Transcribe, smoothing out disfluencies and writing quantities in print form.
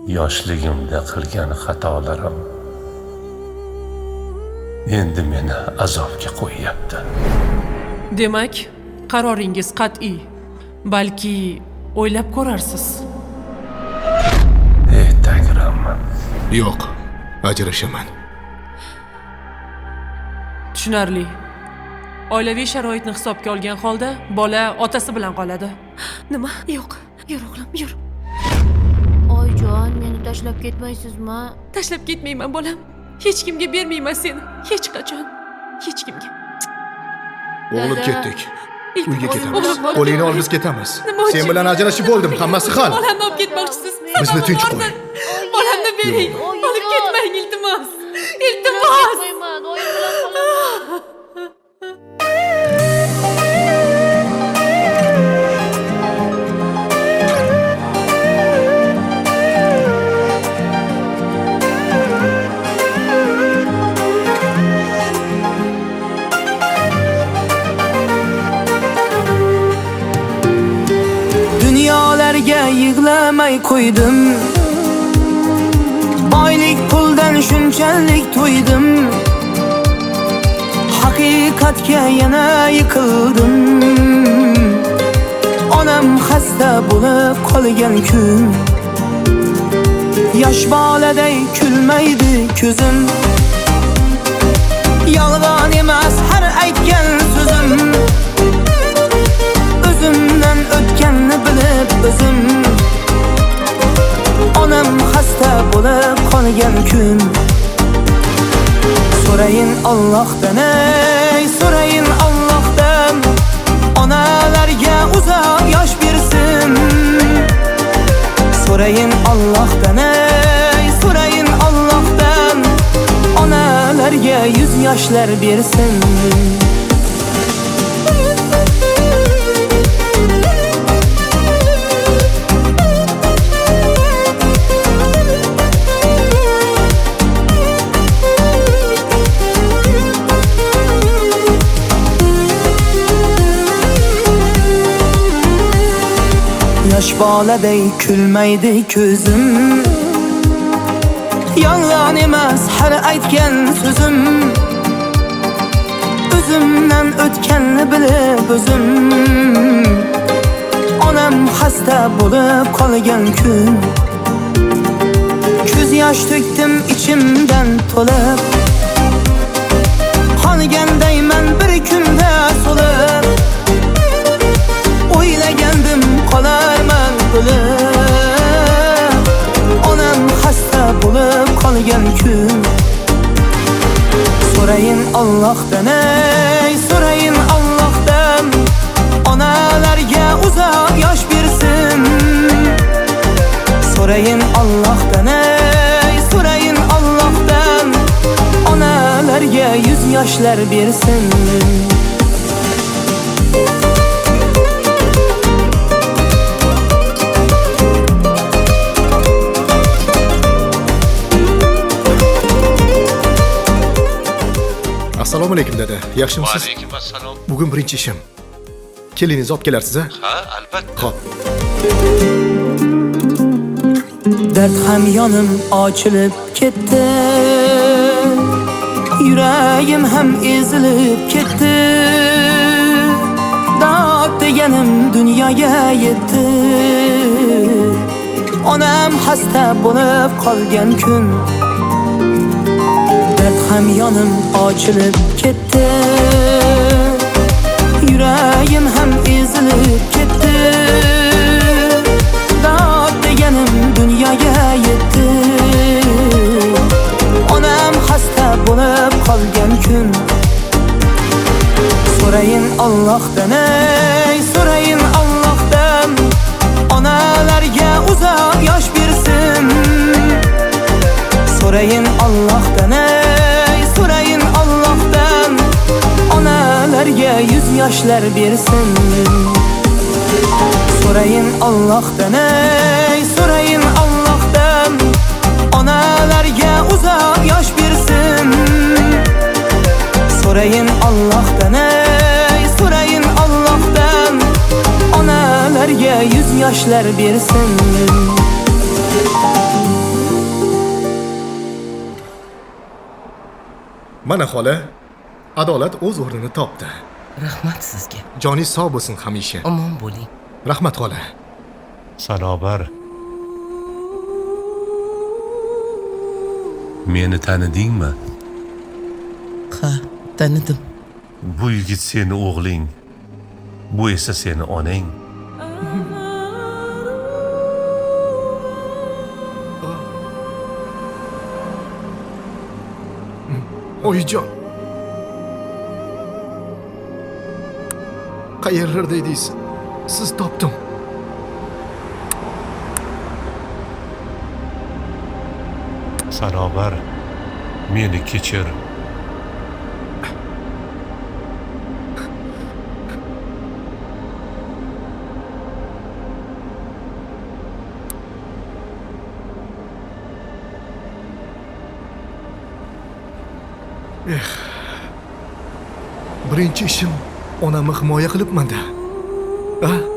yoshligimda qilgan xatolarim endi meni azobga qo'yyapti. Demak, qaroringiz qat'iy. Balki o'ylab ko'rarsiz. Ey Tangrim. Yo'q, ajrashaman. Tushunarli. Oilaviy sharoitni hisobga olgan holda bola otasi bilan qoladi. Nima? Yo'q. Yur o'g'lim, yur. Oyjon, meni tashlab ketmaysizmi? Tashlab ketmayman bolam. Hech kimga bermayman seni. Hech qachon. Hech kimga. O'g'lim ketdik. Uyga ketamiz. Bolam. Qo'lingni ol, biz ketamiz. Nima uchun? Sen bilan ajrashib bo'ldim, hammasi hal. Bolamni olib ketmoqchisiz. Bizni tinch qo'y. Bolamni bering. Yo'q. Olib ketmang, iltimos. Iltimos. Qo'yman, oyim bilan qolaman. Dunyolarga yig'lamay qo'ydim. Boylik puldan shunchalik to'ydim. Haqiqatga yana yiqildim. Onam xasta bo'lib qolgan kun. Yosh boladay kulmaydi ko'zim. Yolg'on emas har aytgan so'zim. O'zimdan o'tganni bilib o'zim. Onam xasta bo'lib qolgan kun. So'rayin Allohdan, ey so'rayin Allohdan, onalarga uzoq yosh bersin. So'rayin Allohdan, ey so'rayin Allohdan, onalarga 100 yoshlar bersin. Yosh boladay kulmaydi ko'zim. Yolg'on emas har aytgan so'zim. O'zimdan o'tganni bilib o'zim. Onam xasta bo'lib qolgan kun. Ko'z yosh to'kdim ichimdan to'lib. Qolgandayman bir kunda so'lib. O'ylagandim qolarman o'lib. Onam xasta bo'lib qolgan kun. So'rayin Allohdan, ey so'rayin Allohdan, onalarga uzoq yosh bersin. So'rayin Allohdan, ey so'rayin Allohdan, onalarga 100 yoshlar bersin. Assalomu alaykum dada. Yaxshimisiz? Va alaykum assalom. Bugun birinchi ishim. Keliningizni olib kelarsiz, a? Ha, albatta. Xo'p. Dard ham yonim ochilib ketdi. Yuragim ham ezilib ketdi. Dod deganim dunyoga yetdi. Onam xasta bo'lib qolgan kun. Dard ham yonim ochilib ketdi. Yuragim ham ezilib ketdi. Dod deganim dunyoga yetdi. Onam xasta bo'lib qolgan kun. So'rayin Allohdan, ey so'rayin Allohdan, onalarga uzoq yosh bersin. So'rayin Allohdan, ey so'rayin Allohdan, onalarga 100 yoshlar bersin. So'rayin Allohdan, ey so'rayin Allohdan, onalarga uzoq yosh bersin. So'rayin Allohdan, ey so'rayin Allohdan, onalarga 100 yoshlar bersin. Mana xola, adolat o'z o'rnini topdi. Rahmat sizga. Joningiz sog' bo'lsin hamisha. Omon bo'ling. Rahmat xola. Sanobar. Meni tanidingmi? Ha, tanidim. Bu yigit seni o'g'ling. Bu esa seni onang. Oyijon. Qayerlarda edingiz? Siz topdim. Sanobar, meni kechir. Birinchi ishim onamni himoya qilibman-da.